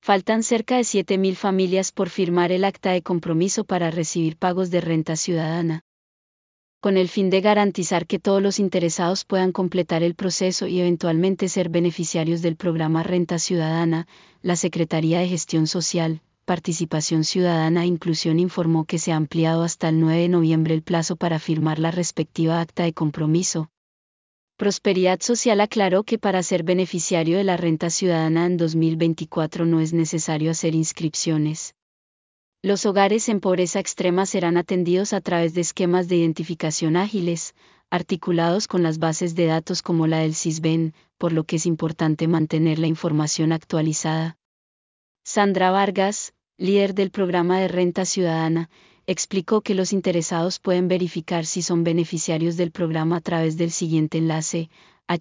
Faltan cerca de 7.000 familias por firmar el acta de compromiso para recibir pagos de renta ciudadana. Con el fin de garantizar que todos los interesados puedan completar el proceso y eventualmente ser beneficiarios del programa Renta Ciudadana, la Secretaría de Gestión Social, Participación Ciudadana e Inclusión informó que se ha ampliado hasta el 9 de noviembre el plazo para firmar la respectiva acta de compromiso. Prosperidad Social aclaró que para ser beneficiario de la renta ciudadana en 2024 no es necesario hacer inscripciones. Los hogares en pobreza extrema serán atendidos a través de esquemas de identificación ágiles, articulados con las bases de datos como la del Sisbén, por lo que es importante mantener la información actualizada. Sandra Vargas, líder del programa de Renta Ciudadana, explicó que los interesados pueden verificar si son beneficiarios del programa a través del siguiente enlace: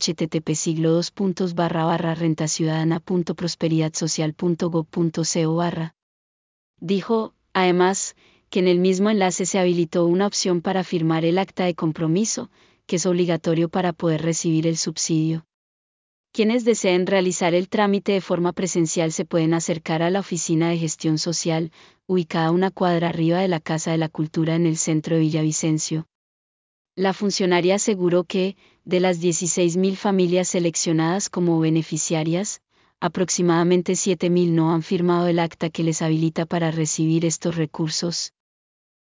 http://rentaciudadana.prosperidadsocial.gov.co/. Dijo, además, que en el mismo enlace se habilitó una opción para firmar el acta de compromiso, que es obligatorio para poder recibir el subsidio. Quienes deseen realizar el trámite de forma presencial se pueden acercar a la Oficina de Gestión Social, ubicada a una cuadra arriba de la Casa de la Cultura en el centro de Villavicencio. La funcionaria aseguró que, de las 16.000 familias seleccionadas como beneficiarias, aproximadamente 7.000 no han firmado el acta que les habilita para recibir estos recursos.